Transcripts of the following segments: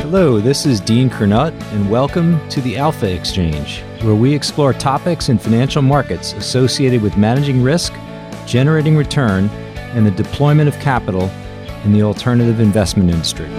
Hello, this is Dean Kernut, and welcome to the Alpha Exchange, where we explore topics in financial markets associated with managing risk, generating return, and the deployment of capital in the alternative investment industry.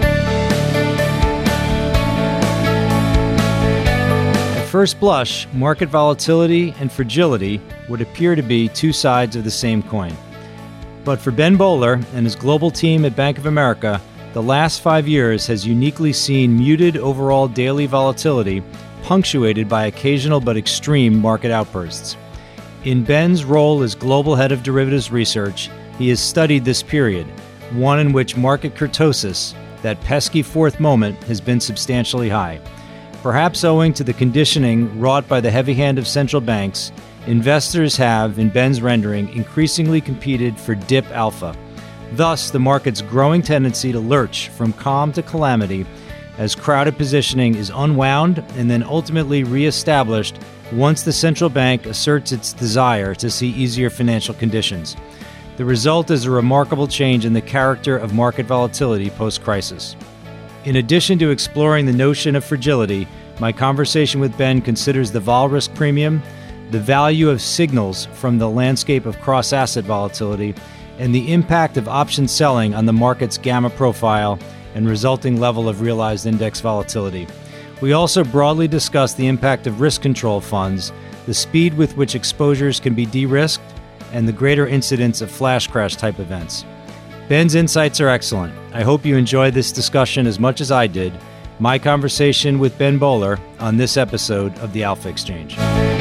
At first blush, market volatility and fragility would appear to be two sides of the same coin. But for Ben Bowler and his global team at Bank of America, the last 5 years has uniquely seen muted overall daily volatility, punctuated by occasional but extreme market outbursts. In Ben's role as global head of derivatives research, he has studied this period, one in which market kurtosis, that pesky fourth moment, has been substantially high. Perhaps owing to the conditioning wrought by the heavy hand of central banks, investors have, in Ben's rendering, increasingly competed for dip alpha. Thus, the market's growing tendency to lurch from calm to calamity as crowded positioning is unwound and then ultimately reestablished once the central bank asserts its desire to see easier financial conditions. The result is a remarkable change in the character of market volatility post-crisis. In addition to exploring the notion of fragility, my conversation with Ben considers the vol risk premium, the value of signals from the landscape of cross-asset volatility, and the impact of option selling on the market's gamma profile and resulting level of realized index volatility. We also broadly discuss the impact of risk control funds, the speed with which exposures can be de-risked, and the greater incidence of flash crash type events. Ben's insights are excellent. I hope you enjoyed this discussion as much as I did. My conversation with Ben Bowler on this episode of the Alpha Exchange.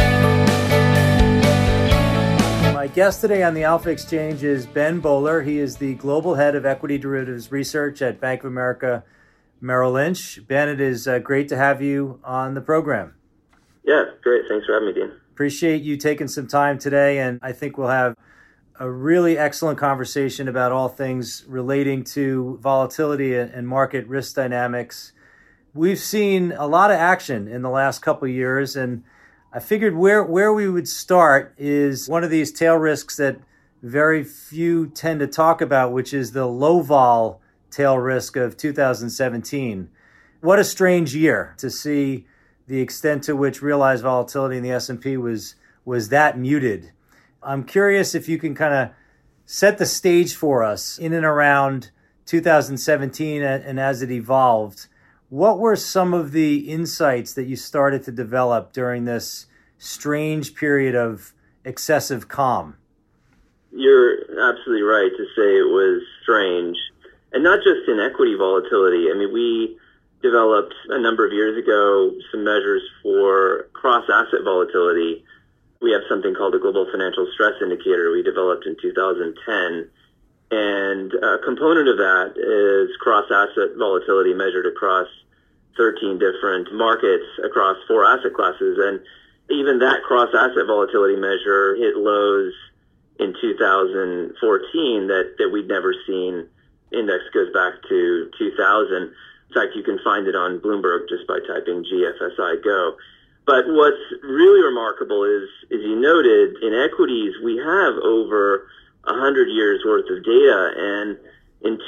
My guest today on the Alpha Exchange is Ben Bowler. He is the Global Head of Equity Derivatives Research at Bank of America Merrill Lynch. Ben, it is great to have you on the program. Yeah, great. Thanks for having me, Dean. Appreciate you taking some time today, and I think we'll have a really excellent conversation about all things relating to volatility and market risk dynamics. We've seen a lot of action in the last couple of years, and I figured where we would start is one of these tail risks that very few tend to talk about, which is the low vol tail risk of 2017. What a strange year to see the extent to which realized volatility in the S&P was that muted. I'm curious if you can kind of set the stage for us in and around 2017 and as it evolved. What were some of the insights that you started to develop during this strange period of excessive calm? You're absolutely right to say it was strange. And not just in equity volatility. I mean, we developed a number of years ago some measures for cross-asset volatility. We have something called the Global Financial Stress Indicator we developed in 2010. And a component of that is cross-asset volatility measured across 13 different markets across 4 asset classes. And even that cross-asset volatility measure hit lows in 2014 that we'd never seen. Index goes back to 2000. In fact, you can find it on Bloomberg just by typing GFSI Go. But what's really remarkable is, as you noted, in equities, we have over 100 years worth of data. And in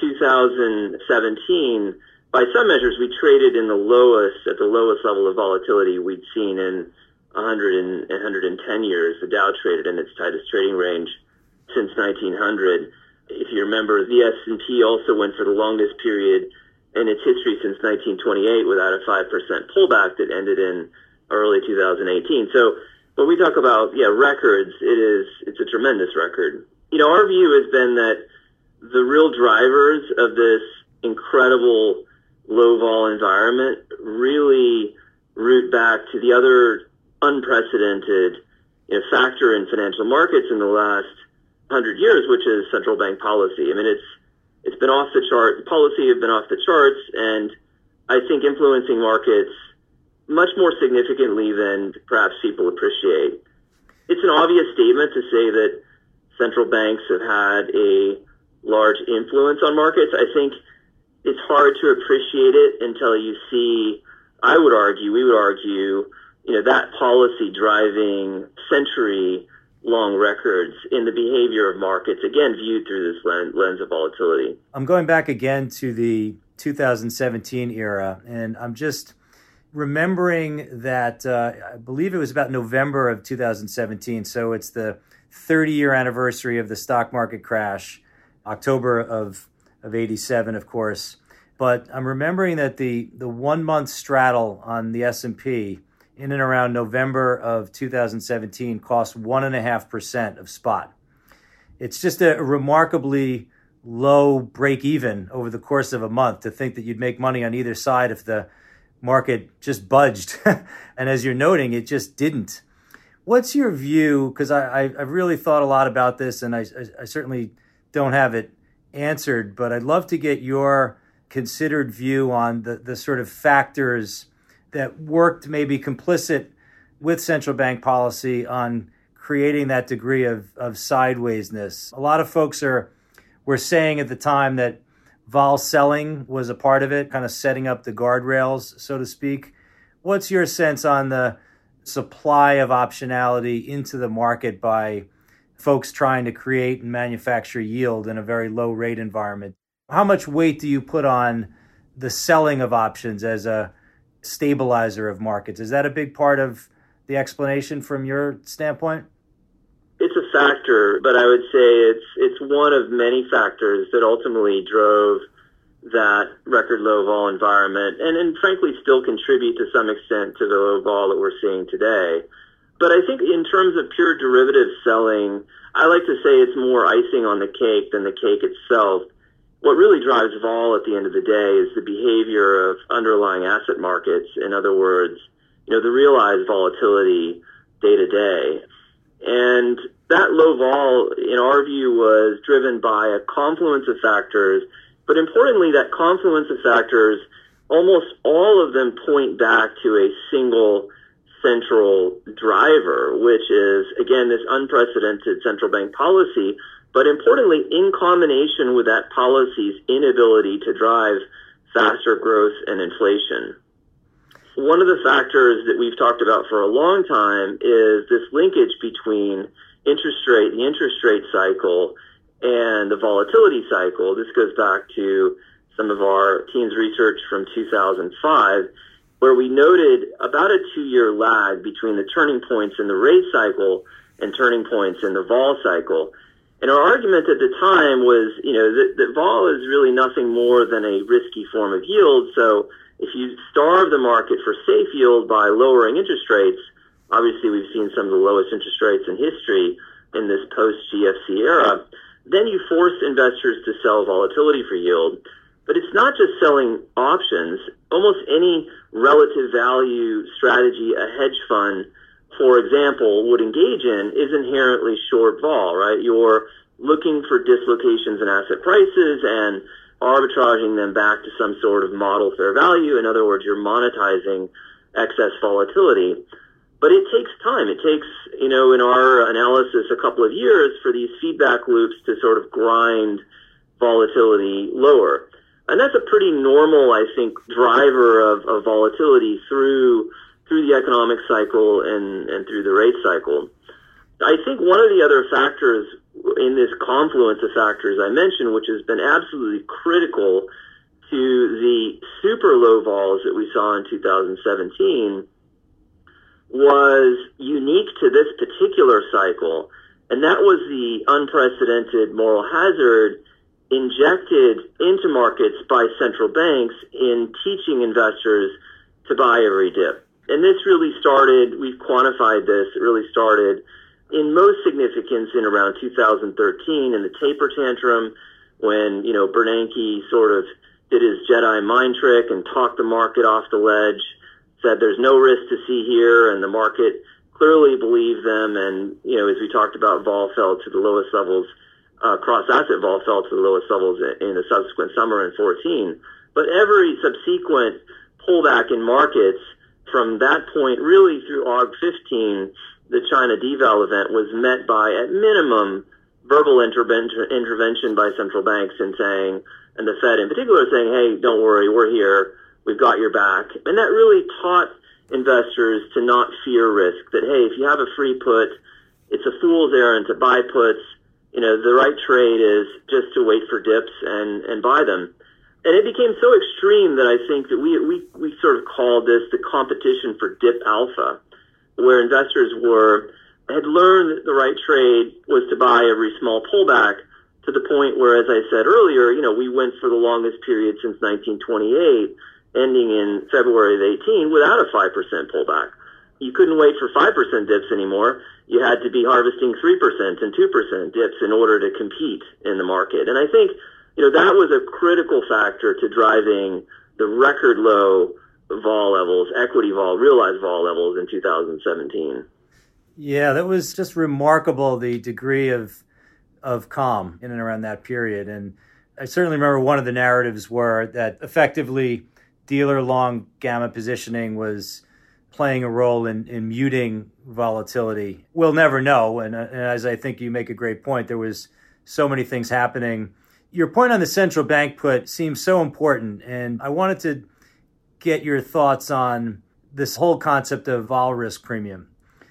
2017, by some measures, we traded at the lowest level of volatility we'd seen in 110 years. The Dow traded in its tightest trading range since 1900. If you remember, the S&P also went for the longest period in its history since 1928 without a 5% pullback that ended in early 2018. So when we talk about records, it's a tremendous record. Our view has been that the real drivers of this incredible low vol environment really root back to the other unprecedented factor in financial markets in the last 100 years, which is central bank policy. I mean, it's been off the chart. Policy has been off the charts, and I think influencing markets much more significantly than perhaps people appreciate. It's an obvious statement to say that central banks have had a large influence on markets. I think it's hard to appreciate it until you see, we would argue, that policy driving century-long records in the behavior of markets, again, viewed through this lens of volatility. I'm going back again to the 2017 era. And I'm just remembering that I believe it was about November of 2017. So it's the 30-year anniversary of the stock market crash, October of 87, of course. But I'm remembering that the 1 month straddle on the S&P in and around November of 2017 cost 1.5% of spot. It's just a remarkably low break even over the course of a month to think that you'd make money on either side if the market just budged. And as you're noting, it just didn't. What's your view? Because I've really thought a lot about this, and I certainly don't have it answered, but I'd love to get your considered view on the sort of factors that worked maybe complicit with central bank policy on creating that degree of sidewaysness. A lot of folks were saying at the time that vol selling was a part of it, kind of setting up the guardrails, so to speak. What's your sense on the supply of optionality into the market by folks trying to create and manufacture yield in a very low rate environment? How much weight do you put on the selling of options as a stabilizer of markets? Is that a big part of the explanation from your standpoint? It's a factor, but I would say it's one of many factors that ultimately drove that record low vol environment and frankly still contribute to some extent to the low vol that we're seeing today. But I think in terms of pure derivative selling, I like to say it's more icing on the cake than the cake itself. What really drives vol at the end of the day is the behavior of underlying asset markets. In other words, the realized volatility day to day. And that low vol, in our view, was driven by a confluence of factors. But importantly, that confluence of factors, almost all of them point back to a single central driver, which is, again, this unprecedented central bank policy, but importantly, in combination with that policy's inability to drive faster growth and inflation. One of the factors that we've talked about for a long time is this linkage between the interest rate cycle and the volatility cycle. This goes back to some of our team's research from 2005, where we noted about a 2-year lag between the turning points in the rate cycle and turning points in the vol cycle. And our argument at the time was, that vol is really nothing more than a risky form of yield. So if you starve the market for safe yield by lowering interest rates, obviously we've seen some of the lowest interest rates in history in this post-GFC era, then you force investors to sell volatility for yield. But it's not just selling options. Almost any relative value strategy a hedge fund, for example, would engage in is inherently short vol, right? You're looking for dislocations in asset prices and arbitraging them back to some sort of model fair value. In other words, you're monetizing excess volatility. But it takes time. It takes, in our analysis, a couple of years for these feedback loops to sort of grind volatility lower. And that's a pretty normal, I think, driver of volatility through the economic cycle and through the rate cycle. I think one of the other factors in this confluence of factors I mentioned, which has been absolutely critical to the super low vols that we saw in 2017, was unique to this particular cycle, and that was the unprecedented moral hazard injected into markets by central banks in teaching investors to buy every dip. And this really started, we've quantified this, it really started in most significance in around 2013 in the taper tantrum when, Bernanke sort of did his Jedi mind trick and talked the market off the ledge, said there's no risk to see here, and the market clearly believed them. And, as we talked about, vol fell to the lowest levels, cross-asset vol fell to the lowest levels in the subsequent summer in 14. But every subsequent pullback in markets from that point really through Aug 15, the China deval event was met by, at minimum, verbal intervention by central banks and the Fed in particular saying, hey, don't worry, we're here, we've got your back. And that really taught investors to not fear risk, that, hey, if you have a free put, it's a fool's errand to buy puts. The right trade is just to wait for dips and buy them. And it became so extreme that I think that we sort of called this the competition for dip alpha, where investors had learned that the right trade was to buy every small pullback, to the point where, as I said earlier, we went for the longest period since 1928, ending in February of 18, without a 5% pullback. You couldn't wait for 5% dips anymore. You had to be harvesting 3% and 2% dips in order to compete in the market. And I think, that was a critical factor to driving the record low vol levels, equity vol, realized vol levels in 2017. Yeah, that was just remarkable, the degree of calm in and around that period. And I certainly remember one of the narratives were that effectively dealer long gamma positioning was playing a role in muting volatility. We'll never know. And as I think you make a great point, there was so many things happening. Your point on the central bank put seems so important. And I wanted to get your thoughts on this whole concept of vol risk premium.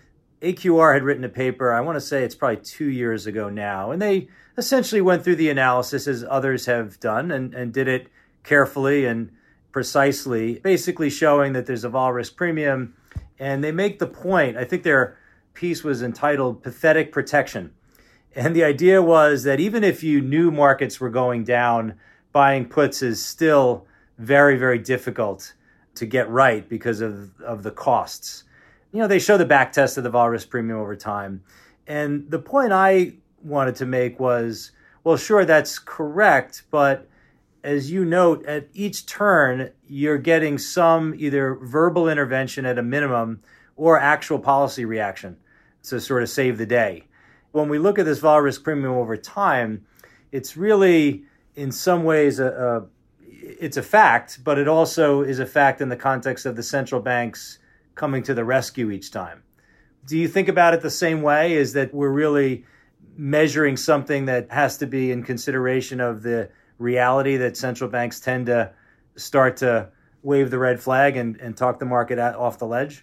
AQR had written a paper, I want to say it's probably 2 years ago now, and they essentially went through the analysis as others have done and did it carefully and precisely, basically showing that there's a vol risk premium. And they make the point, I think their piece was entitled Pathetic Protection. And the idea was that even if you knew markets were going down, buying puts is still very, very difficult to get right because of the costs. They show the back test of the vol risk premium over time. And the point I wanted to make was, well, sure, that's correct. But as you note, at each turn, you're getting some either verbal intervention at a minimum or actual policy reaction to sort of save the day. When we look at this vol risk premium over time, it's really, in some ways, it's a fact, but it also is a fact in the context of the central banks coming to the rescue each time. Do you think about it the same way? Is that we're really measuring something that has to be in consideration of the reality that central banks tend to start to wave the red flag and talk the market off the ledge?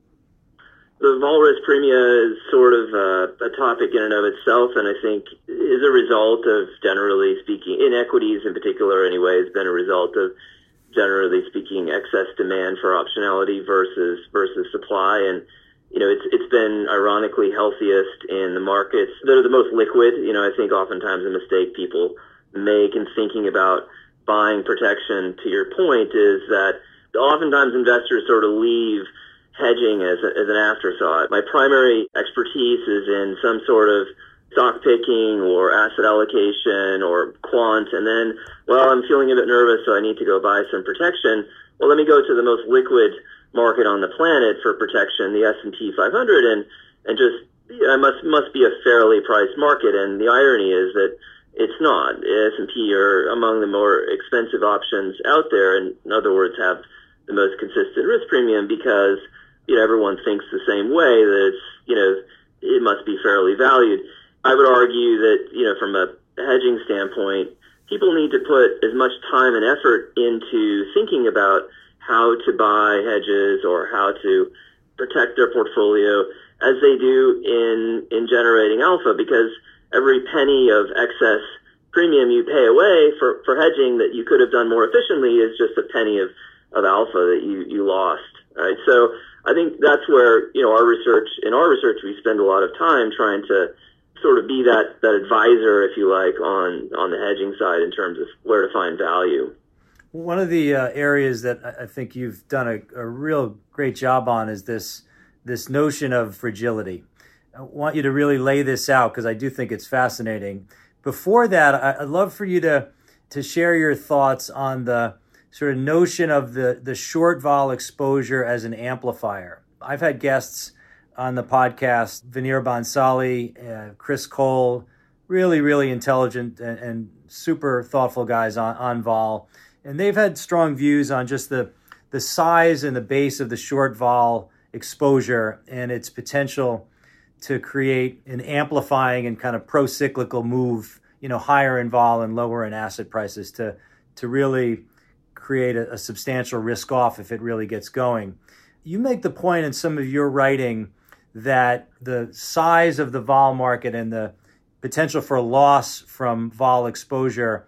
The vol risk premia is sort of a topic in and of itself, and I think is a result of, generally speaking, in equities in particular anyway, has been a result of, generally speaking, excess demand for optionality versus supply. And, it's been ironically healthiest in the markets that are the most liquid. I think oftentimes a mistake people make in thinking about buying protection, to your point, is that oftentimes investors sort of leave hedging as an afterthought. My primary expertise is in some sort of stock picking or asset allocation or quant, and then, I'm feeling a bit nervous, so I need to go buy some protection. Well, let me go to the most liquid market on the planet for protection, the S&P 500, and just, must be a fairly priced market. And the irony is that it's not. S&P are among the more expensive options out there, and in other words, have the most consistent risk premium because everyone thinks the same way, that it's, it must be fairly valued. I would argue that, from a hedging standpoint, people need to put as much time and effort into thinking about how to buy hedges or how to protect their portfolio as they do in generating alpha, because every penny of excess premium you pay away for hedging that you could have done more efficiently is just a penny of alpha that you lost. Right? So I think that's where, in our research, we spend a lot of time trying to sort of be that advisor, if you like, on the hedging side in terms of where to find value. One of the areas that I think you've done a real great job on is this notion of fragility. I want you to really lay this out because I do think it's fascinating. Before that, I'd love for you to share your thoughts on the sort of notion of the short vol exposure as an amplifier. I've had guests on the podcast, Vinir Bhansali, Chris Cole, really, really intelligent and super thoughtful guys on vol. And they've had strong views on just the size and the base of the short vol exposure and its potential to create an amplifying and kind of pro-cyclical move, higher in vol and lower in asset prices to really create a substantial risk off if it really gets going. You make the point in some of your writing that the size of the vol market and the potential for loss from vol exposure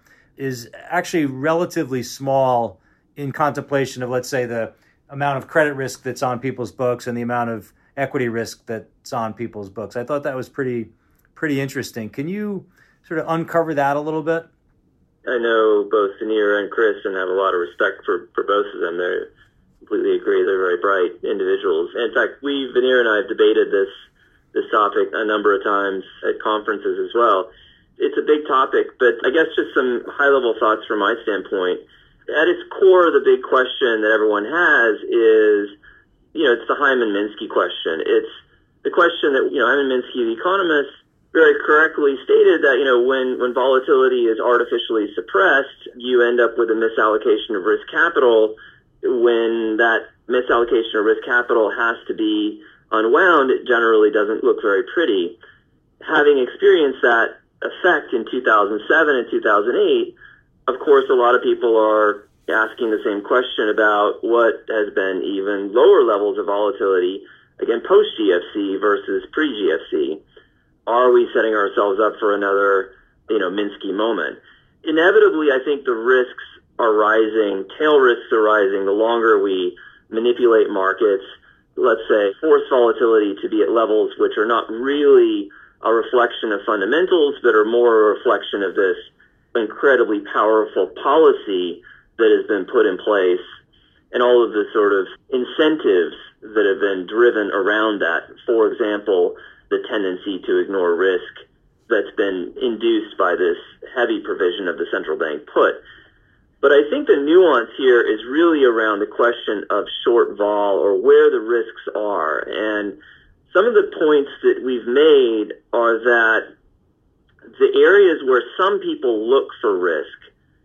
is actually relatively small in contemplation of, let's say, the amount of credit risk that's on people's books and the amount of equity risk that's on people's books. I thought that was pretty interesting. Can you sort of uncover that a little bit? I know both Veneer and Chris and have a lot of respect for both of them. They completely agree. They're very bright individuals. In fact, Veneer and I have debated this topic a number of times at conferences as well. It's a big topic, but I guess just some high-level thoughts from my standpoint. At its core, the big question that everyone has is, it's the Hyman-Minsky question. It's the question that, Hyman-Minsky, the economist, very correctly stated that, when volatility is artificially suppressed, you end up with a misallocation of risk capital. When that misallocation of risk capital has to be unwound, it generally doesn't look very pretty. Having experienced that effect in 2007 and 2008, of course, a lot of people are asking the same question about what has been even lower levels of volatility, again, post-GFC versus pre-GFC. Are we setting ourselves up for another, Minsky moment? Inevitably, I think the risks are rising, tail risks are rising the longer we manipulate markets, let's say, force volatility to be at levels which are not really a reflection of fundamentals, but are more a reflection of this incredibly powerful policy that has been put in place and all of the sort of incentives that have been driven around that. For example, the tendency to ignore risk that's been induced by this heavy provision of the central bank put. But I think the nuance here is really around the question of short vol or where the risks are. And some of the points that we've made are that the areas where some people look for risk,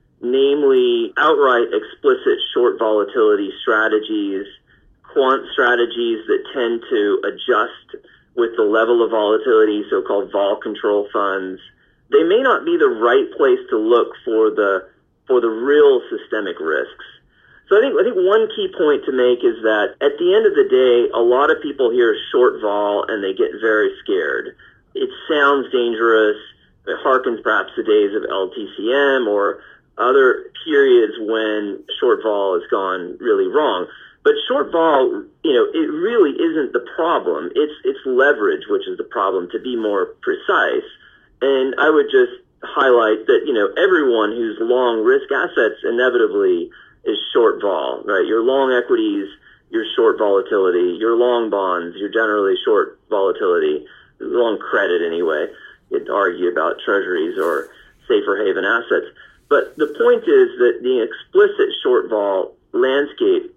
namely outright explicit short volatility strategies, quant strategies that tend to adjust with the level of volatility, so-called vol control funds, they may not be the right place to look for the real systemic risks. So I think one key point to make is that at the end of the day, a lot of people hear short vol and they get very scared. It sounds dangerous. It harkens perhaps to days of LTCM or other periods when short vol has gone really wrong. But short vol, it really isn't the problem. It's leverage, which is the problem, to be more precise. And I would just highlight that, everyone who's long risk assets inevitably is short vol, right? You're long equities, you're short volatility. You're long bonds, you're generally short volatility. Long credit anyway. You'd argue about treasuries or safer haven assets. But the point is that the explicit short vol landscape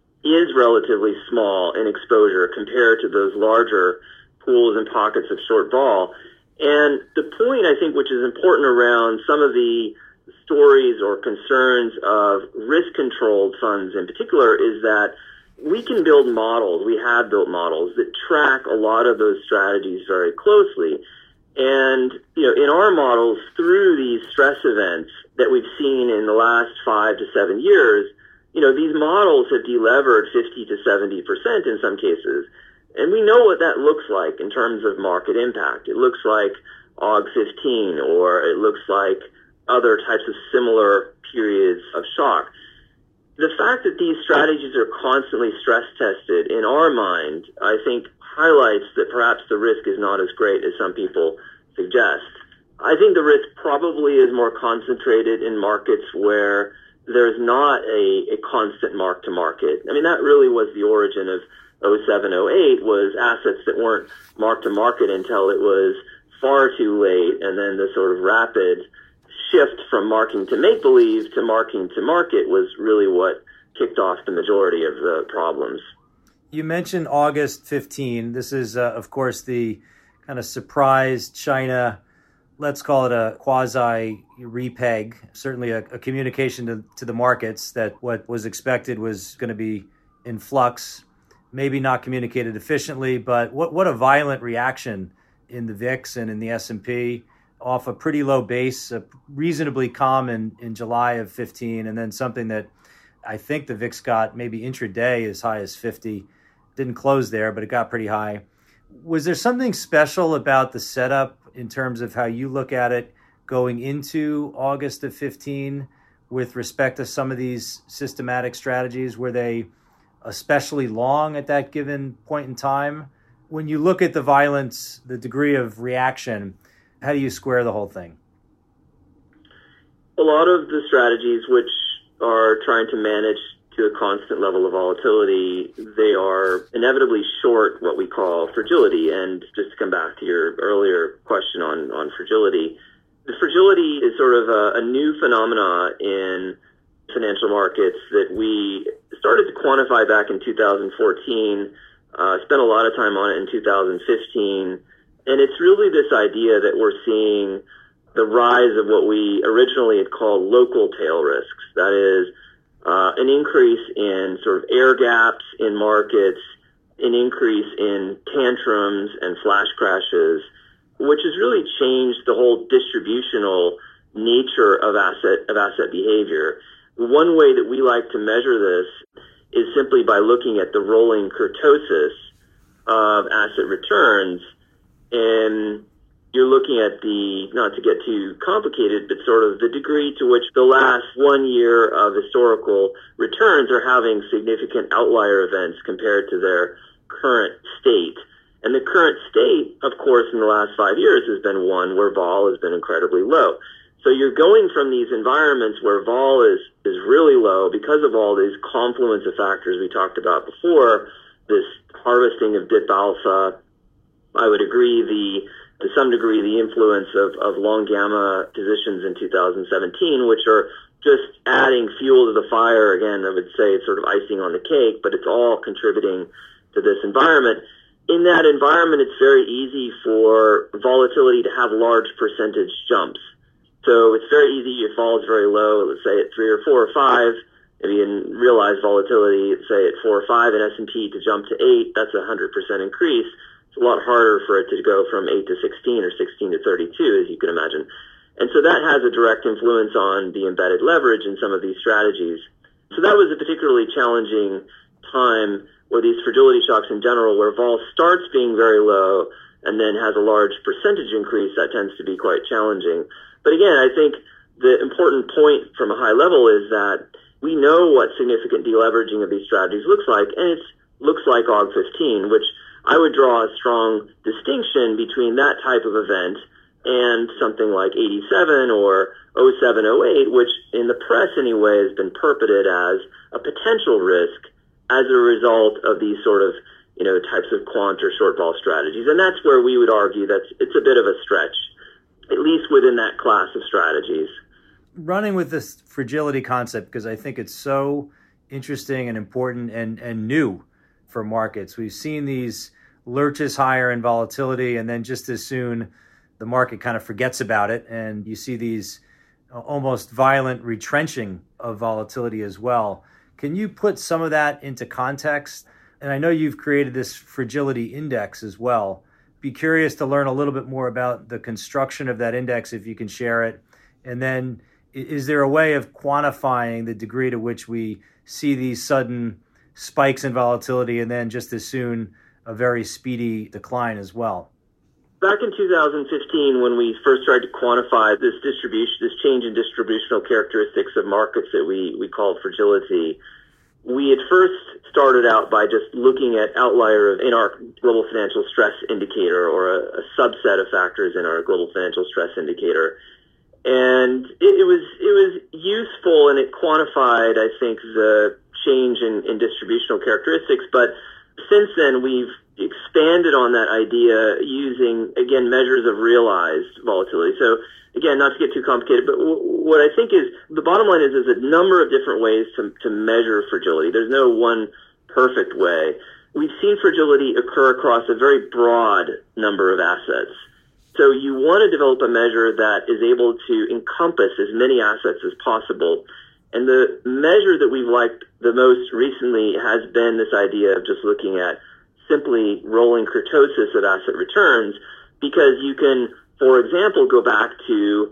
is relatively small in exposure compared to those larger pools and pockets of short vol. And the point, I think, which is important around some of the stories or concerns of risk-controlled funds in particular is that we can build models, we have built models that track a lot of those strategies very closely. And, in our models, through these stress events that we've seen in the last 5 to 7 years, these models have delevered 50 to 70% in some cases. And we know what that looks like in terms of market impact. It looks like AUG 15, or it looks like other types of similar periods of shock. The fact that these strategies are constantly stress tested, in our mind, I think highlights that perhaps the risk is not as great as some people suggest. I think the risk probably is more concentrated in markets where there's not a constant mark-to-market. I mean, that really was the origin of 07, 08, was assets that weren't mark-to-market until it was far too late, and then the sort of rapid shift from marking to make-believe to marking to market was really what kicked off the majority of the problems. You mentioned August 15. This is, of course, the kind of surprise China, let's call it a quasi-repeg, certainly a communication to the markets that what was expected was going to be in flux, maybe not communicated efficiently, but what a violent reaction in the VIX and in the S&P off a pretty low base, reasonably calm in July of 15, and then something that I think the VIX got maybe intraday as high as 50. Didn't close there, but it got pretty high. Was there something special about the setup in terms of how you look at it going into August of 15 with respect to some of these systematic strategies? Were they especially long at that given point in time? When you look at the violence, the degree of reaction, how do you square the whole thing? A lot of the strategies which are trying to manage to a constant level of volatility, they are inevitably short what we call fragility. And just to come back to your earlier question on fragility, the fragility is sort of a new phenomena in financial markets that we started to quantify back in 2014, spent a lot of time on it in 2015. And it's really this idea that we're seeing the rise of what we originally had called local tail risks. That is, an increase in sort of air gaps in markets, an increase in tantrums and flash crashes, which has really changed the whole distributional nature of asset behavior. One way that we like to measure this is simply by looking at the rolling kurtosis of asset returns, and you're looking at the, not to get too complicated, but sort of the degree to which the last 1 year of historical returns are having significant outlier events compared to their current state. And the current state, of course, in the last 5 years has been one where vol has been incredibly low. So you're going from these environments where vol is really low because of all these confluence of factors we talked about before, this harvesting of dip alpha. I would agree to some degree the influence of long gamma positions in 2017, which are just adding fuel to the fire. Again, I would say it's sort of icing on the cake, but it's all contributing to this environment. In that environment, it's very easy for volatility to have large percentage jumps. So it's very easy if vol is very low, let's say at 3 or 4 or 5, maybe in realized volatility, say at 4 or 5 in S&P to jump to 8, that's a 100% increase. It's a lot harder for it to go from 8 to 16 or 16 to 32, as you can imagine. And so that has a direct influence on the embedded leverage in some of these strategies. So that was a particularly challenging time where these fragility shocks in general, where vol starts being very low and then has a large percentage increase, that tends to be quite challenging. But again, I think the important point from a high level is that we know what significant deleveraging of these strategies looks like, and it looks like Aug 15, which I would draw a strong distinction between that type of event and something like 87 or 07, 08, which in the press anyway has been purported as a potential risk as a result of these sort of, types of quant or short vol strategies. And that's where we would argue that it's a bit of a stretch, at least within that class of strategies. Running with this fragility concept, because I think it's so interesting and important and new for markets. We've seen these lurches higher in volatility, and then just as soon the market kind of forgets about it, and you see these almost violent retrenching of volatility as well. Can you put some of that into context? And I know you've created this fragility index as well. Be curious to learn a little bit more about the construction of that index, if you can share it. And then is there a way of quantifying the degree to which we see these sudden spikes in volatility and then just as soon a very speedy decline as well? Back in 2015, when we first tried to quantify this change in distributional characteristics of markets that we called fragility, we had first started out by just looking at outlier in our global financial stress indicator, or a subset of factors in our global financial stress indicator. And it was useful, and it quantified, I think, the change in distributional characteristics. But since then, we've expanded on that idea using, again, measures of realized volatility. So, again, not to get too complicated, but what I think is the bottom line is there's a number of different ways to measure fragility. There's no one perfect way. We've seen fragility occur across a very broad number of assets. So you want to develop a measure that is able to encompass as many assets as possible. And the measure that we've liked the most recently has been this idea of just looking at simply rolling kurtosis of asset returns, because you can, for example, go back to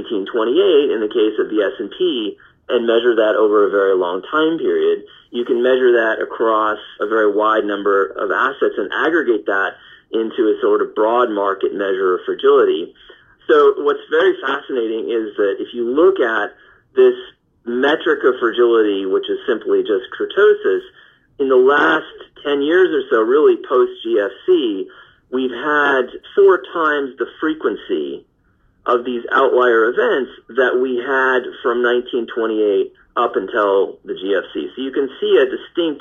1928 in the case of the S&P and measure that over a very long time period. You can measure that across a very wide number of assets and aggregate that into a sort of broad market measure of fragility. So what's very fascinating is that if you look at this metric of fragility, which is simply just kurtosis, in the last 10 years or so, really post-GFC, we've had 4 times the frequency of these outlier events that we had from 1928 up until the GFC. So you can see a distinct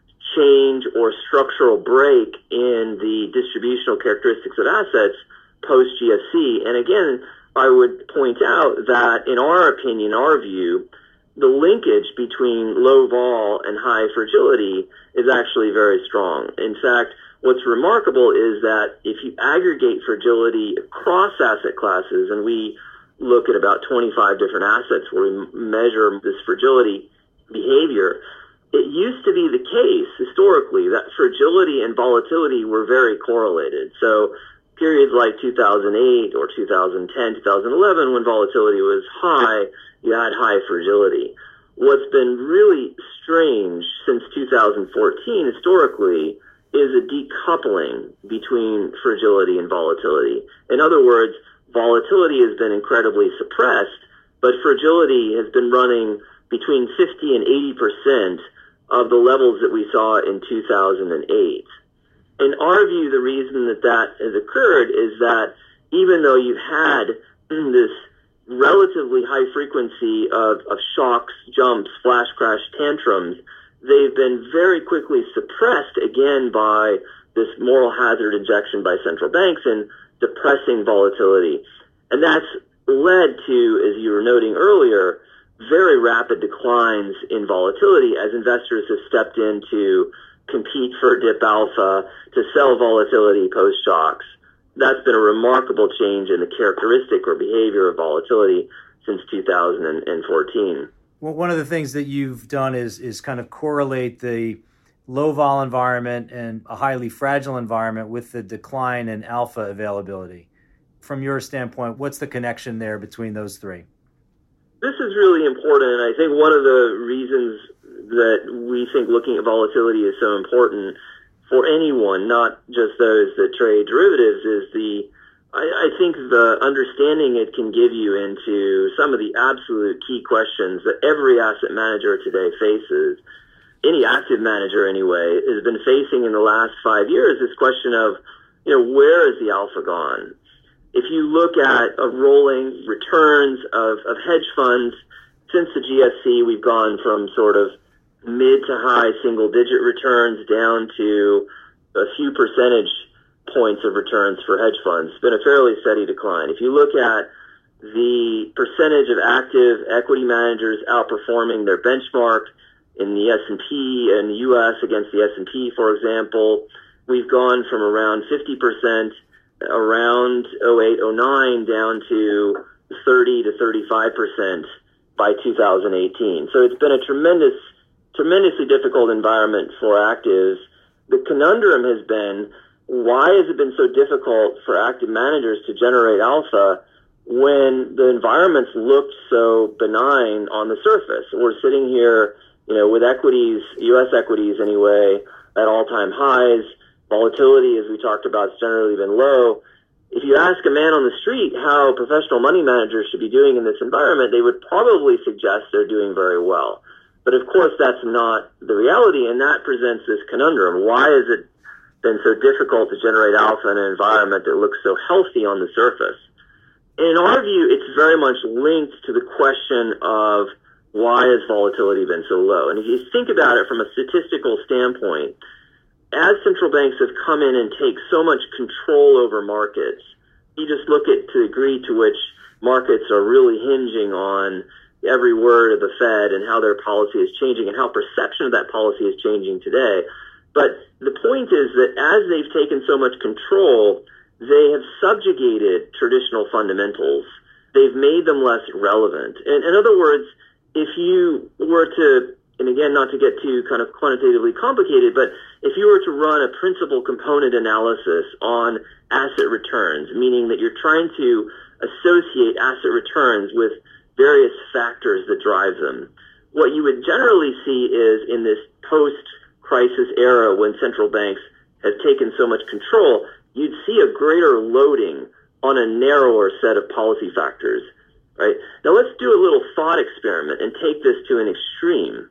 change or structural break in the distributional characteristics of assets post-GFC. And again, I would point out that in our opinion, our view, the linkage between low vol and high fragility is actually very strong. In fact, what's remarkable is that if you aggregate fragility across asset classes, and we look at about 25 different assets where we measure this fragility behavior, it used to be the case historically that fragility and volatility were very correlated. So periods like 2008 or 2010, 2011, when volatility was high, you had high fragility. What's been really strange since 2014 historically is a decoupling between fragility and volatility. In other words, volatility has been incredibly suppressed, but fragility has been running between 50 and 80% of the levels that we saw in 2008. In our view, the reason that that has occurred is that even though you've had this relatively high frequency of shocks, jumps, flash crash tantrums, they've been very quickly suppressed again by this moral hazard injection by central banks and depressing volatility. And that's led to, as you were noting earlier, very rapid declines in volatility as investors have stepped in to compete for dip alpha, to sell volatility post-shocks. That's been a remarkable change in the characteristic or behavior of volatility since 2014. Well, one of the things that you've done is kind of correlate the low vol environment and a highly fragile environment with the decline in alpha availability. From your standpoint, what's the connection there between those three? This is really important, and I think one of the reasons that we think looking at volatility is so important for anyone, not just those that trade derivatives, is I think the understanding it can give you into some of the absolute key questions that every asset manager today faces, any active manager anyway, has been facing in the last 5 years, this question of, where is the alpha gone? If you look at rolling returns of hedge funds, since the GFC, we've gone from sort of mid to high single-digit returns down to a few percentage points of returns for hedge funds. It's been a fairly steady decline. If you look at the percentage of active equity managers outperforming their benchmark in the S&P and the U.S. against the S&P, for example, we've gone from around 50% around 08-09 down to 30 to 35% by 2018. So it's been a tremendously difficult environment for actives. The conundrum has been, why has it been so difficult for active managers to generate alpha when the environments looked so benign on the surface? We're sitting here, with equities, U.S. equities anyway, at all-time highs. Volatility, as we talked about, has generally been low. If you ask a man on the street how professional money managers should be doing in this environment, they would probably suggest they're doing very well. But of course, that's not the reality, and that presents this conundrum. Why has it been so difficult to generate alpha in an environment that looks so healthy on the surface? In our view, it's very much linked to the question of why has volatility been so low? And if you think about it from a statistical standpoint, as central banks have come in and take so much control over markets, you just look at the degree to which markets are really hinging on every word of the Fed and how their policy is changing and how perception of that policy is changing today. But the point is that as they've taken so much control, they have subjugated traditional fundamentals. They've made them less relevant. And in other words, if you were to, and again, not to get too kind of quantitatively complicated, but if you were to run a principal component analysis on asset returns, meaning that you're trying to associate asset returns with various factors that drive them, what you would generally see is in this post-crisis era when central banks have taken so much control, you'd see a greater loading on a narrower set of policy factors, right? Now let's do a little thought experiment and take this to an extreme.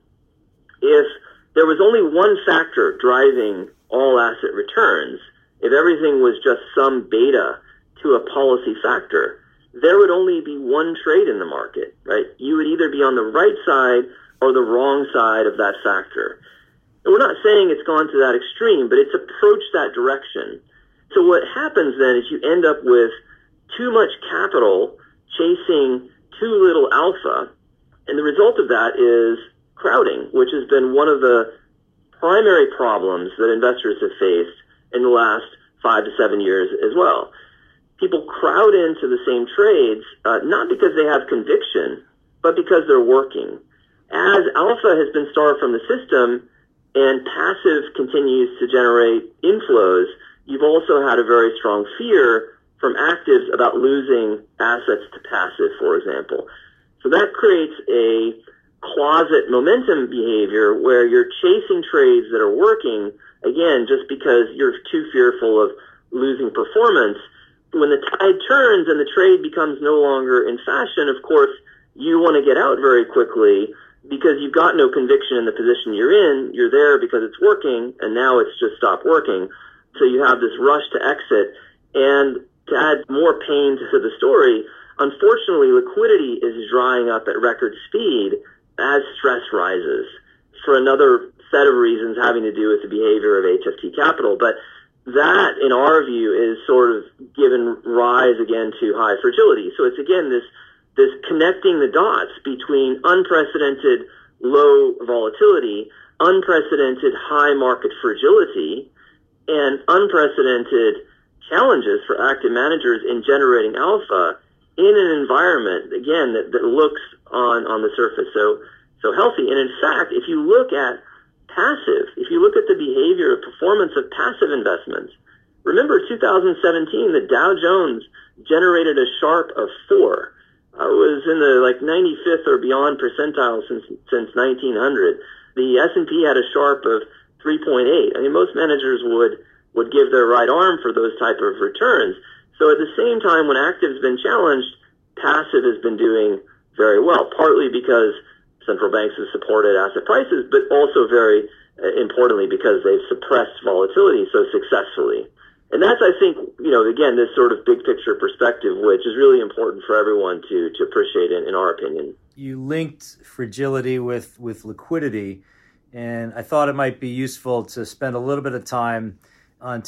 If there was only one factor driving all asset returns, if everything was just some beta to a policy factor, there would only be one trade in the market, right? You would either be on the right side or the wrong side of that factor. And we're not saying it's gone to that extreme, but it's approached that direction. So what happens then is you end up with too much capital chasing too little alpha, and the result of that is crowding, which has been one of the primary problems that investors have faced in the last 5 to 7 years as well. People crowd into the same trades, not because they have conviction, but because they're working. As alpha has been starved from the system and passive continues to generate inflows, you've also had a very strong fear from actives about losing assets to passive, for example. So that creates a closet momentum behavior where you're chasing trades that are working, again, just because you're too fearful of losing performance. When the tide turns and the trade becomes no longer in fashion, of course, you want to get out very quickly because you've got no conviction in the position you're in. You're there because it's working, and now it's just stopped working. So you have this rush to exit. And to add more pain to the story, unfortunately, liquidity is drying up at record speed as stress rises for another set of reasons having to do with the behavior of HFT capital. But that, in our view, is sort of given rise again to high fragility. So it's again this connecting the dots between unprecedented low volatility, unprecedented high market fragility, and unprecedented challenges for active managers in generating alpha in an environment, again, that looks on the surface so healthy. And in fact, if you look at passive, if you look at the behavior of performance of passive investments, remember 2017, the Dow Jones generated a Sharpe of 4. It was in the 95th or beyond percentile since 1900. The S&P had a Sharpe of 3.8. I mean, most managers would give their right arm for those type of returns. So at the same time, when active has been challenged, passive has been doing very well, partly because central banks have supported asset prices, but also very importantly because they've suppressed volatility so successfully. And that's, I think, again, this sort of big picture perspective, which is really important for everyone to appreciate in our opinion. You linked fragility with liquidity, and I thought it might be useful to spend a little bit of time on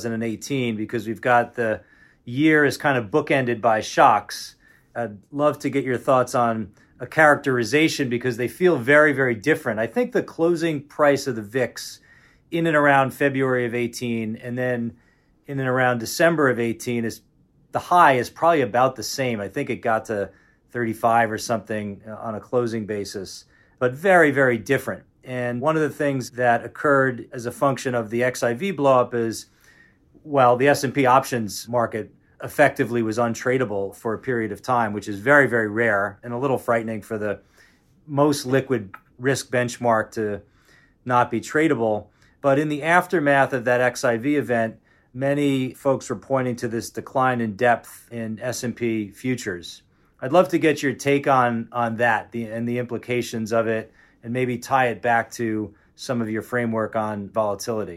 2018 because we've got the year is kind of bookended by shocks. I'd love to get your thoughts on a characterization because they feel very, very different. I think the closing price of the VIX in and around February of 18 and then in and around December of 18 is the high is probably about the same. I think it got to 35 or something on a closing basis, but very, very different. And one of the things that occurred as a function of the XIV blowup is, well, the S&P options market effectively was untradeable for a period of time, which is very, very rare and a little frightening for the most liquid risk benchmark to not be tradable. But in the aftermath of that XIV event, many folks were pointing to this decline in depth in S&P futures. I'd love to get your take on that and the implications of it, and maybe tie it back to some of your framework on volatility.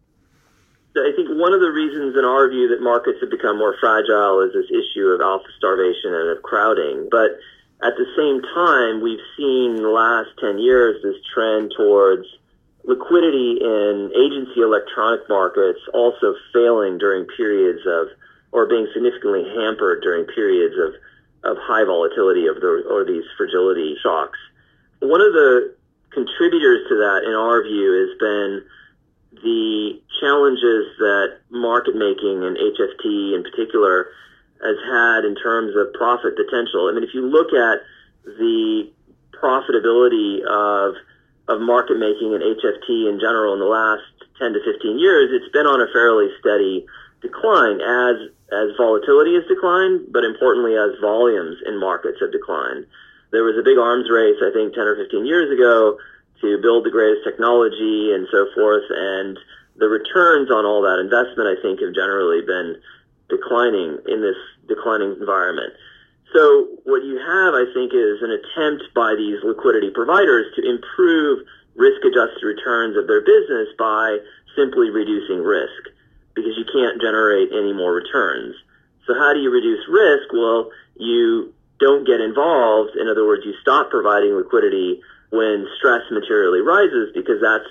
I think one of the reasons in our view that markets have become more fragile is this issue of alpha starvation and of crowding. But at the same time, we've seen in the last 10 years this trend towards liquidity in agency electronic markets also failing during periods of, or being significantly hampered during periods of high volatility or these fragility shocks. One of the contributors to that, in our view, has been the challenges that market making and HFT in particular has had in terms of profit potential. I mean, if you look at the profitability of market making and HFT in general in the last 10 to 15 years, it's been on a fairly steady decline as volatility has declined, but importantly as volumes in markets have declined. There was a big arms race, I think, 10 or 15 years ago to build the greatest technology and so forth, and the returns on all that investment, I think, have generally been declining in this declining environment. So what you have, I think, is an attempt by these liquidity providers to improve risk-adjusted returns of their business by simply reducing risk, because you can't generate any more returns. So how do you reduce risk? Well, you don't get involved. In other words, you stop providing liquidity when stress materially rises, because that's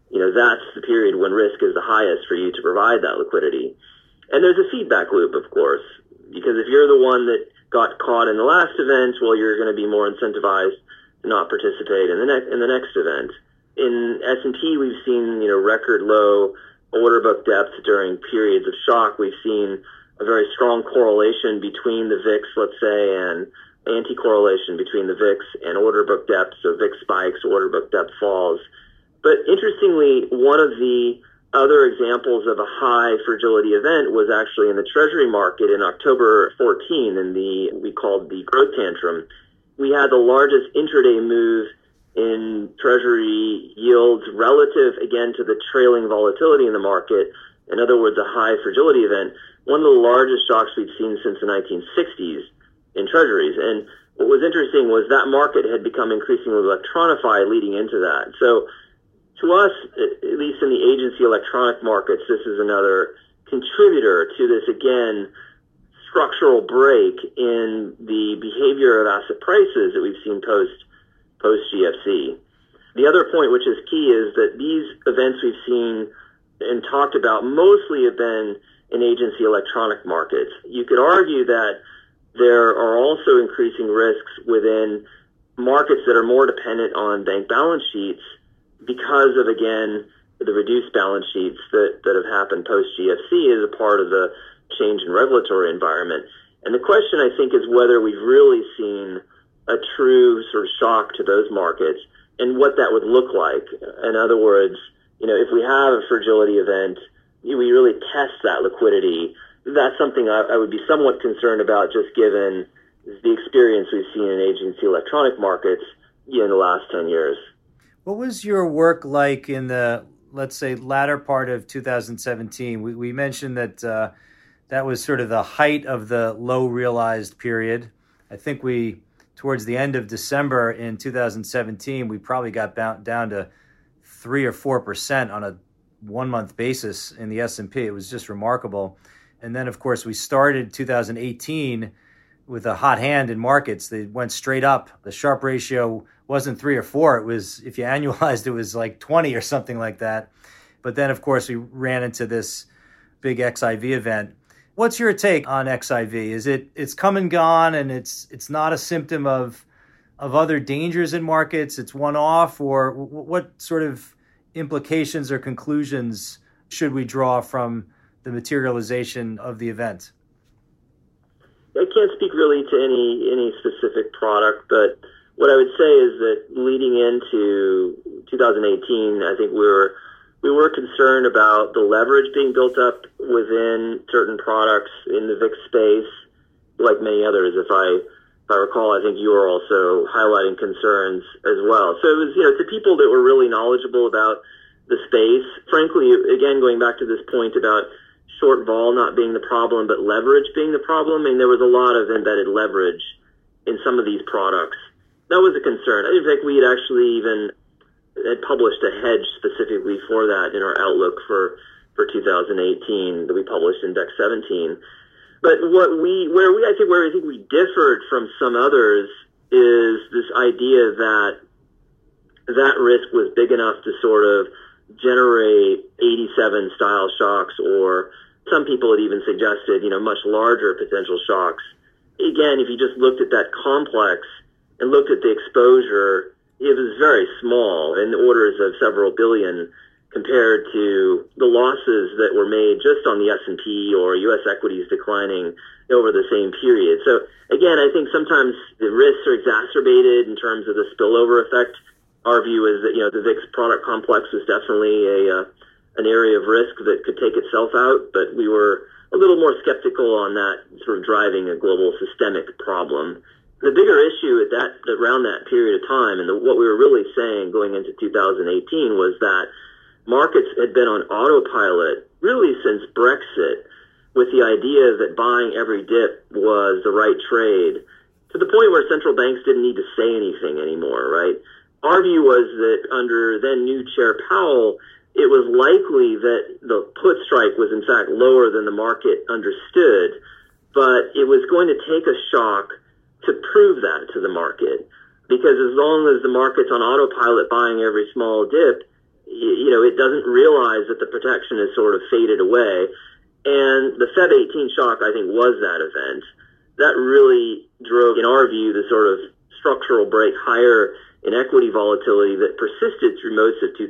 the period when risk is the highest for you to provide that liquidity. And there's a feedback loop, of course, because if you're the one that got caught in the last event, well, you're going to be more incentivized to not participate in the next event. In S&P, we've seen, record low order book depth during periods of shock. We've seen a very strong correlation between the VIX, let's say, and anti-correlation between the VIX and order book depth, so VIX spikes, order book depth falls. But interestingly, one of the other examples of a high fragility event was actually in the Treasury market in October 14 in we called the growth tantrum. We had the largest intraday move in Treasury yields relative, again, to the trailing volatility in the market. In other words, a high fragility event, one of the largest shocks we've seen since the 1960s in Treasuries. And what was interesting was that market had become increasingly electronified leading into that. So to us, at least in the agency electronic markets, this is another contributor to this, again, structural break in the behavior of asset prices that we've seen post-GFC. The other point, which is key, is that these events we've seen and talked about mostly have been in agency electronic markets. You could argue that there are also increasing risks within markets that are more dependent on bank balance sheets because of, again, the reduced balance sheets that have happened post-GFC as a part of the change in regulatory environment. And the question, I think, is whether we've really seen a true sort of shock to those markets and what that would look like. In other words, if we have a fragility event, we really test that liquidity. That's something I would be somewhat concerned about, just given the experience we've seen in agency electronic markets in the last 10 years. What was your work like in the, let's say, latter part of 2017? We mentioned that that was sort of the height of the low realized period. I think towards the end of December in 2017, we probably got down to 3 or 4% on a 1 month basis in the S&P. It was just remarkable. And then, of course, we started 2018 with a hot hand in markets. They went straight up. The Sharpe ratio wasn't 3 or 4. It was, if you annualized, it was like 20 or something like that. But then, of course, we ran into this big XIV event. What's your take on XIV? Is it's come and gone, and it's not a symptom of other dangers in markets? It's one-off, or what sort of implications or conclusions should we draw from the materialization of the event? I can't speak really to any specific product, but what I would say is that leading into 2018, I think we were concerned about the leverage being built up within certain products in the VIX space, like many others. If I recall, I think you were also highlighting concerns as well. So it was, to people that were really knowledgeable about the space. Frankly, again, going back to this point about short vol not being the problem, but leverage being the problem, I mean, there was a lot of embedded leverage in some of these products. That was a concern. In fact, we had actually even had published a hedge specifically for that in our outlook for 2018 that we published in Deck 17. But where I think we differed from some others is this idea that risk was big enough to sort of generate 87 style shocks, or some people had even suggested, much larger potential shocks. Again, if you just looked at that complex and looked at the exposure, it was very small, in the orders of several billion, compared to the losses that were made just on the S&P or U.S. equities declining over the same period. So again, I think sometimes the risks are exacerbated in terms of the spillover effect. Our view is that, the VIX product complex is definitely an area of risk that could take itself out, but we were a little more skeptical on that sort of driving a global systemic problem. The bigger issue around that period of time, and what we were really saying going into 2018, was that markets had been on autopilot really since Brexit, with the idea that buying every dip was the right trade, to the point where central banks didn't need to say anything anymore, right? Our view was that under then new Chair Powell, it was likely that the put strike was in fact lower than the market understood, but it was going to take a shock to prove that to the market. Because as long as the market's on autopilot buying every small dip, it doesn't realize that the protection has sort of faded away. And the Feb 18 shock, I think, was that event. That really drove, in our view, the sort of structural break higher in equity volatility that persisted through most of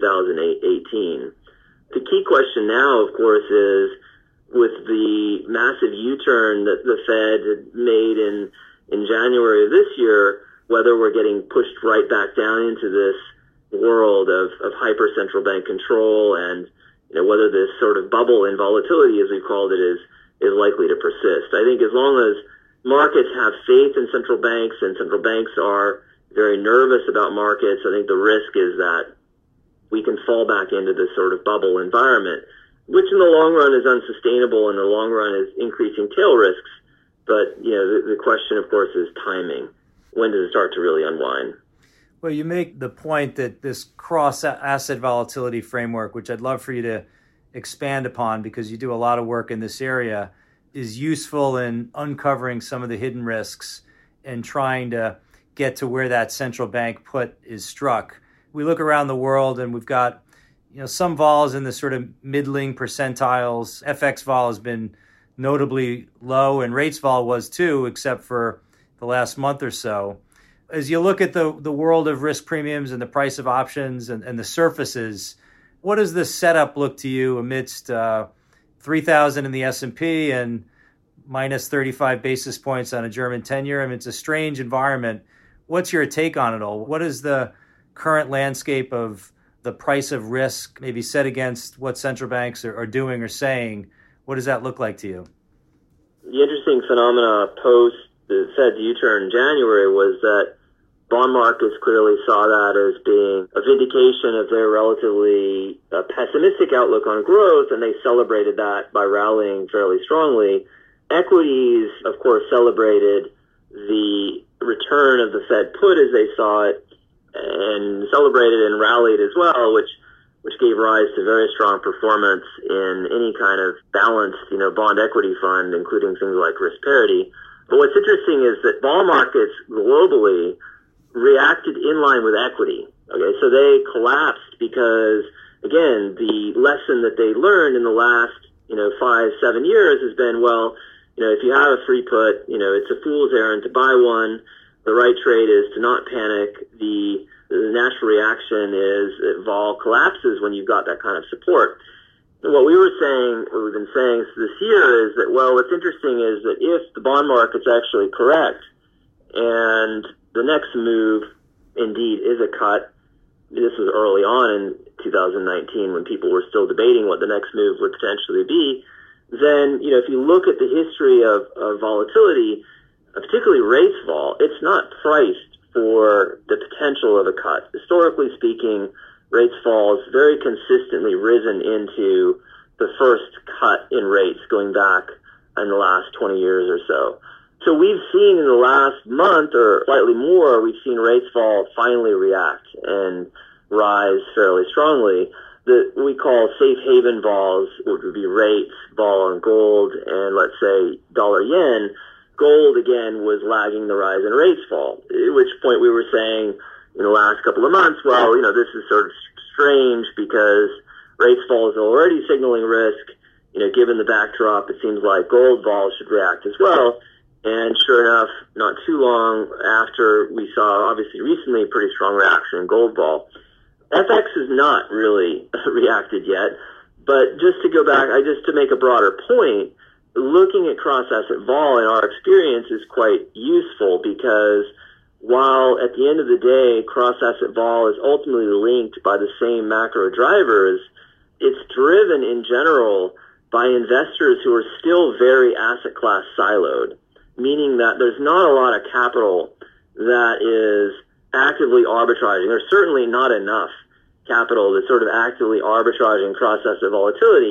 2018. The key question now, of course, is with the massive U-turn that the Fed had made in January of this year, whether we're getting pushed right back down into this world of hyper central bank control, and whether this sort of bubble in volatility, as we've called it, is likely to persist. I think as long as markets have faith in central banks and central banks are very nervous about markets, I think the risk is that we can fall back into this sort of bubble environment, which in the long run is unsustainable, and in the long run is increasing tail risks. But, the question, of course, is timing. When does it start to really unwind? Well, you make the point that this cross-asset volatility framework, which I'd love for you to expand upon because you do a lot of work in this area, is useful in uncovering some of the hidden risks and trying to get to where that central bank put is struck. We look around the world and we've got, some vols in the sort of middling percentiles. FX vol has been notably low, and rates vol was too, except for the last month or so. As you look at the world of risk premiums and the price of options and the surfaces, what does the setup look to you amidst 3,000 in the S&P and minus 35 basis points on a German 10-year? I mean, it's a strange environment. What's your take on it all? What is the current landscape of the price of risk, maybe set against what central banks are doing or saying? What does that look like to you? The interesting phenomena post the Fed's U-turn in January was that bond markets clearly saw that as being a vindication of their relatively pessimistic outlook on growth, and they celebrated that by rallying fairly strongly. Equities, of course, celebrated the return of the Fed put as they saw it, and celebrated and rallied as well, which gave rise to very strong performance in any kind of balanced, bond equity fund, including things like risk parity. But what's interesting is that bond markets globally reacted in line with equity. Okay, so they collapsed because, again, the lesson that they learned in the last, 5-7 years has been, well, if you have a free put, it's a fool's errand to buy one. The right trade is to not panic. The natural reaction is that vol collapses when you've got that kind of support. And what we've been saying this year is that, well, what's interesting is that if the bond market's actually correct and the next move indeed is a cut, this was early on in 2019 when people were still debating what the next move would potentially be, then, if you look at the history of volatility, particularly rates vol, it's not priced for the potential of a cut. Historically speaking, rates vol has very consistently risen into the first cut in rates going back in the last 20 years or so. So we've seen in the last month or slightly more, we've seen rates vol finally react and rise fairly strongly. That we call safe haven vols, which would be rates, vol on gold, and let's say dollar yen. Gold, again, was lagging the rise in rates vol, at which point we were saying in the last couple of months, well, this is sort of strange because rates vol is already signaling risk. Given the backdrop, it seems like gold vol should react as well. And sure enough, not too long after, we saw, obviously recently, a pretty strong reaction in gold vol. FX has not really reacted yet, but just to go back, just to make a broader point, looking at cross-asset vol in our experience is quite useful because while at the end of the day, cross-asset vol is ultimately linked by the same macro drivers, it's driven in general by investors who are still very asset class siloed, meaning that there's not a lot of capital that is actively arbitraging. There's certainly not enough capital that's sort of actively arbitraging cross-asset volatility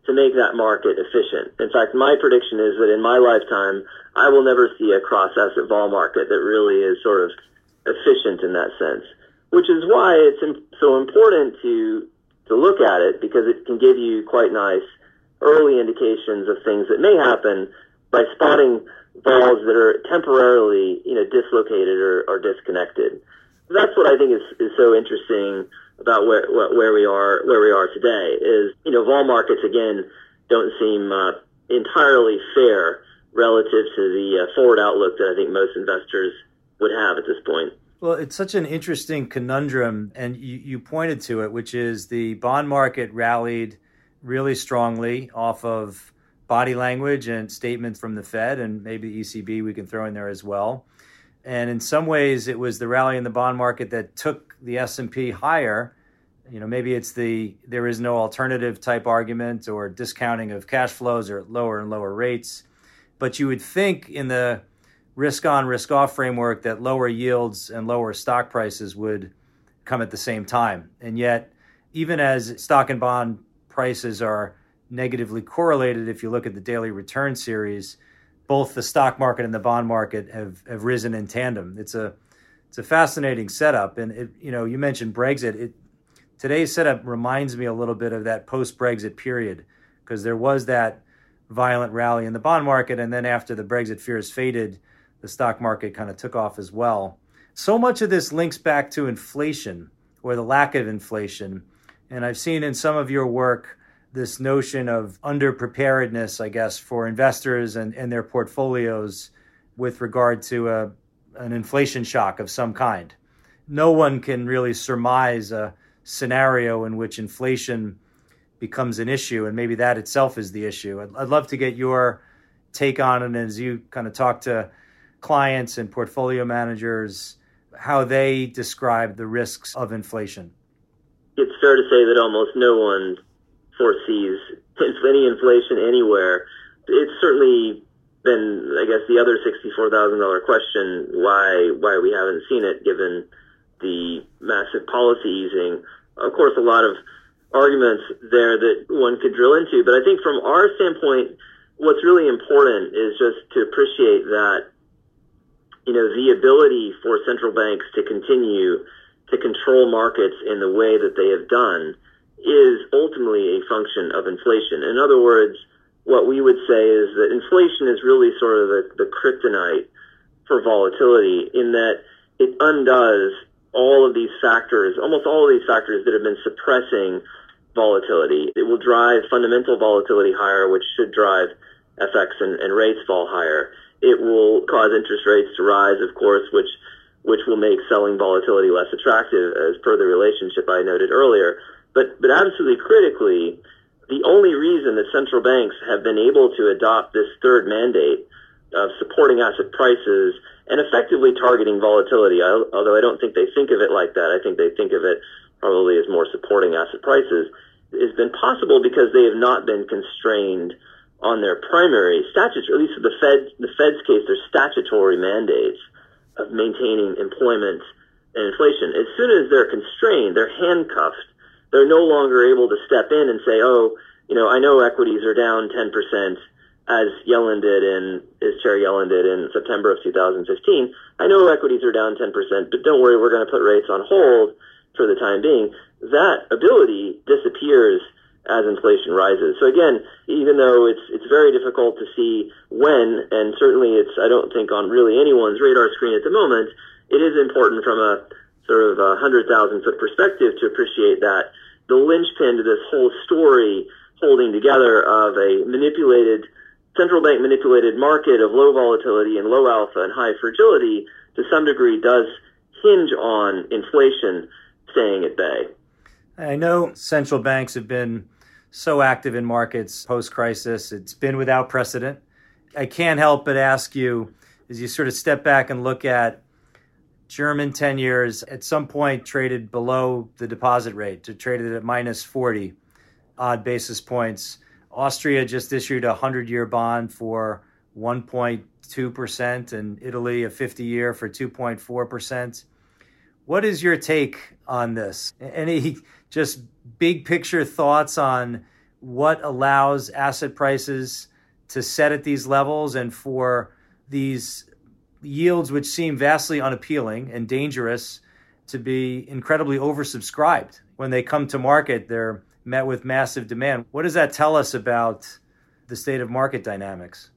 to make that market efficient. In fact, my prediction is that in my lifetime, I will never see a cross-asset vol market that really is sort of efficient in that sense, which is why it's so important to look at it, because it can give you quite nice early indications of things that may happen by spotting vols that are temporarily, dislocated or disconnected. That's what I think is so interesting about where we are today is, vol markets, again, don't seem entirely fair relative to the forward outlook that I think most investors would have at this point. Well, it's such an interesting conundrum, and you pointed to it, which is the bond market rallied really strongly off of body language and statements from the Fed, and maybe ECB we can throw in there as well. And in some ways, it was the rally in the bond market that took the S&P higher. Maybe it's there is no alternative type argument or discounting of cash flows or lower and lower rates. But you would think in the risk on, risk off framework that lower yields and lower stock prices would come at the same time. And yet, even as stock and bond prices are negatively correlated, if you look at the daily return series, both the stock market and the bond market have risen in tandem. It's a fascinating setup. And you mentioned Brexit. Today's setup reminds me a little bit of that post-Brexit period, because there was that violent rally in the bond market, and then after the Brexit fears faded, the stock market kind of took off as well. So much of this links back to inflation or the lack of inflation. And I've seen in some of your work this notion of underpreparedness, I guess, for investors and their portfolios with regard to an inflation shock of some kind. No one can really surmise a scenario in which inflation becomes an issue, and maybe that itself is the issue. I'd love to get your take on it as you kind of talk to clients and portfolio managers, how they describe the risks of inflation. It's fair to say that almost no one foresees any inflation anywhere. It's certainly been, I guess, the other $64,000 question, why we haven't seen it, given the massive policy easing. Of course, a lot of arguments there that one could drill into, but I think from our standpoint, what's really important is just to appreciate that, the ability for central banks to continue to control markets in the way that they have done is ultimately a function of inflation. In other words, what we would say is that inflation is really sort of the kryptonite for volatility, in that it undoes all of these factors, almost all of these factors that have been suppressing volatility. It will drive fundamental volatility higher, which should drive FX and rates fall higher. It will cause interest rates to rise, of course, which will make selling volatility less attractive, as per the relationship I noted earlier. But absolutely critically, the only reason that central banks have been able to adopt this third mandate of supporting asset prices and effectively targeting volatility, although I don't think they think of it like that, I think they think of it probably as more supporting asset prices, has been possible because they have not been constrained on their primary statutory, at least for the Fed's case, their statutory mandates of maintaining employment and inflation. As soon as they're constrained, they're handcuffed. They're no longer able to step in and say, I know equities are down 10%, as Chair Yellen did in September of 2015. I know equities are down 10%, but don't worry, we're going to put rates on hold for the time being. That ability disappears as inflation rises. So again, even though it's very difficult to see when, and certainly it's, I don't think, on really anyone's radar screen at the moment, it is important from a sort of a 100,000-foot perspective to appreciate that the linchpin to this whole story holding together of a central bank manipulated market of low volatility and low alpha and high fragility to some degree does hinge on inflation staying at bay. I know central banks have been so active in markets post-crisis. It's been without precedent. I can't help but ask you, as you sort of step back and look at German 10 years, at some point traded below the deposit rate, traded at minus 40 odd basis points. Austria just issued a 100-year bond for 1.2% and Italy a 50-year for 2.4%. What is your take on this? Any just big picture thoughts on what allows asset prices to set at these levels and for these yields, which seem vastly unappealing and dangerous, to be incredibly oversubscribed. When they come to market, they're met with massive demand. What does that tell us about the state of market dynamics?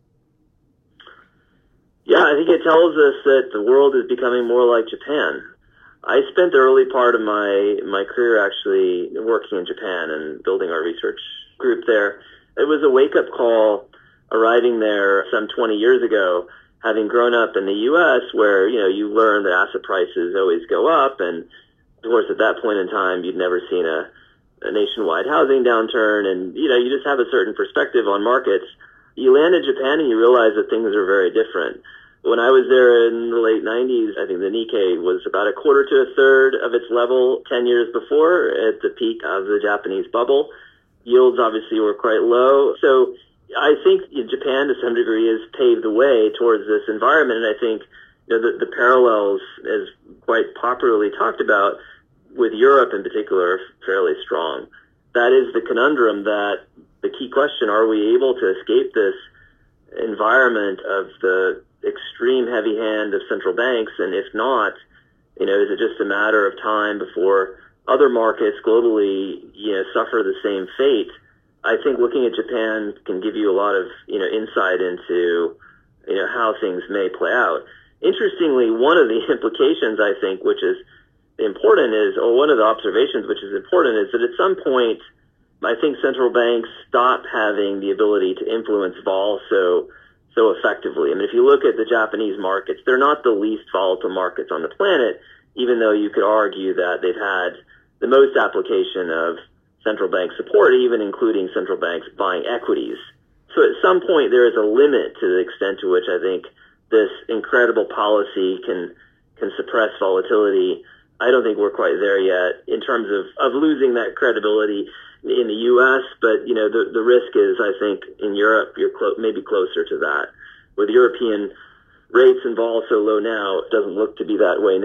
Yeah, I think it tells us that the world is becoming more like Japan. I spent the early part of my career actually working in Japan and building our research group there. It was a wake-up call arriving there some 20 years ago, having grown up in the U.S. where, you learn that asset prices always go up. And of course, at that point in time, you'd never seen a nationwide housing downturn. And, you just have a certain perspective on markets. You land in Japan and you realize that things are very different. When I was there in the late 90s, I think the Nikkei was about a quarter to a third of its level 10 years before at the peak of the Japanese bubble. Yields obviously were quite low. So I think Japan to some degree has paved the way towards this environment. And I think the parallels, as quite popularly talked about, with Europe in particular, are fairly strong. That is the conundrum, that the key question, are we able to escape this environment of the extreme heavy hand of central banks? And if not, is it just a matter of time before other markets globally, suffer the same fate? I think looking at Japan can give you a lot of, insight into, how things may play out. Interestingly, one of the implications, I think, which is important is, or one of the observations which is important, is that at some point, I think central banks stop having the ability to influence vol so effectively. I mean, if you look at the Japanese markets, they're not the least volatile markets on the planet, even though you could argue that they've had the most application of central bank support, even including central banks buying equities. So at some point, there is a limit to the extent to which I think this incredible policy can suppress volatility. I don't think we're quite there yet in terms of losing that credibility in the U.S., but the risk is, I think, in Europe you're maybe closer to that. With European rates and vol so low now, it doesn't look to be that way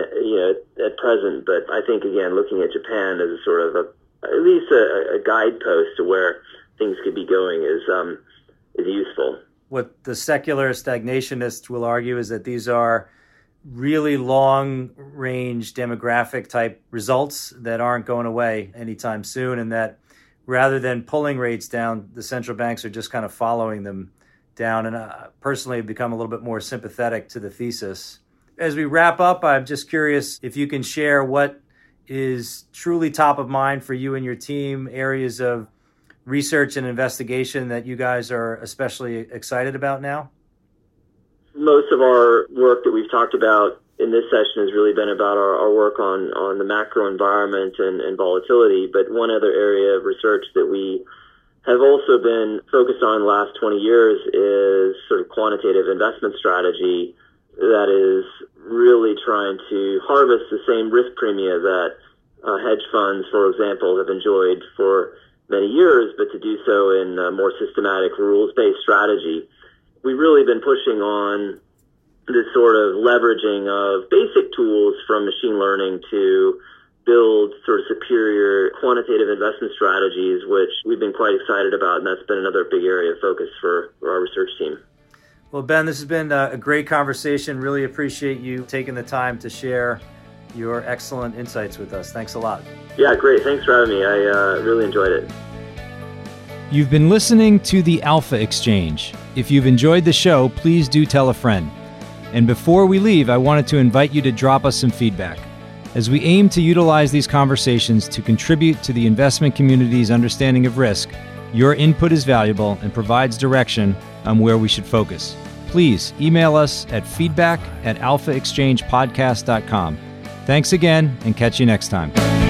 at present. But I think, again, looking at Japan as a sort of at least a guidepost to where things could be going is useful. What the secular stagnationists will argue is that these are really long-range demographic type results that aren't going away anytime soon, and that rather than pulling rates down, the central banks are just kind of following them down. And personally, I've become a little bit more sympathetic to the thesis. As we wrap up, I'm just curious if you can share what is truly top of mind for you and your team, areas of research and investigation that you guys are especially excited about now. Most of our work that we've talked about in this session has really been about our work on the macro environment and volatility. But one other area of research that we have also been focused on the last 20 years is sort of quantitative investment strategy that is really trying to harvest the same risk premia that hedge funds, for example, have enjoyed for many years, but to do so in a more systematic, rules-based strategy. We've really been pushing on this sort of leveraging of basic tools from machine learning to build sort of superior quantitative investment strategies, which we've been quite excited about, and that's been another big area of focus for our research team. Well, Ben, this has been a great conversation. Really appreciate you taking the time to share your excellent insights with us. Thanks a lot. Yeah, great. Thanks for having me. I really enjoyed it. You've been listening to the Alpha Exchange. If you've enjoyed the show, please do tell a friend. And before we leave, I wanted to invite you to drop us some feedback, as we aim to utilize these conversations to contribute to the investment community's understanding of risk. Your input is valuable and provides direction on where we should focus. Please email us at feedback@alphaexchangepodcast.com. Thanks again, and catch you next time.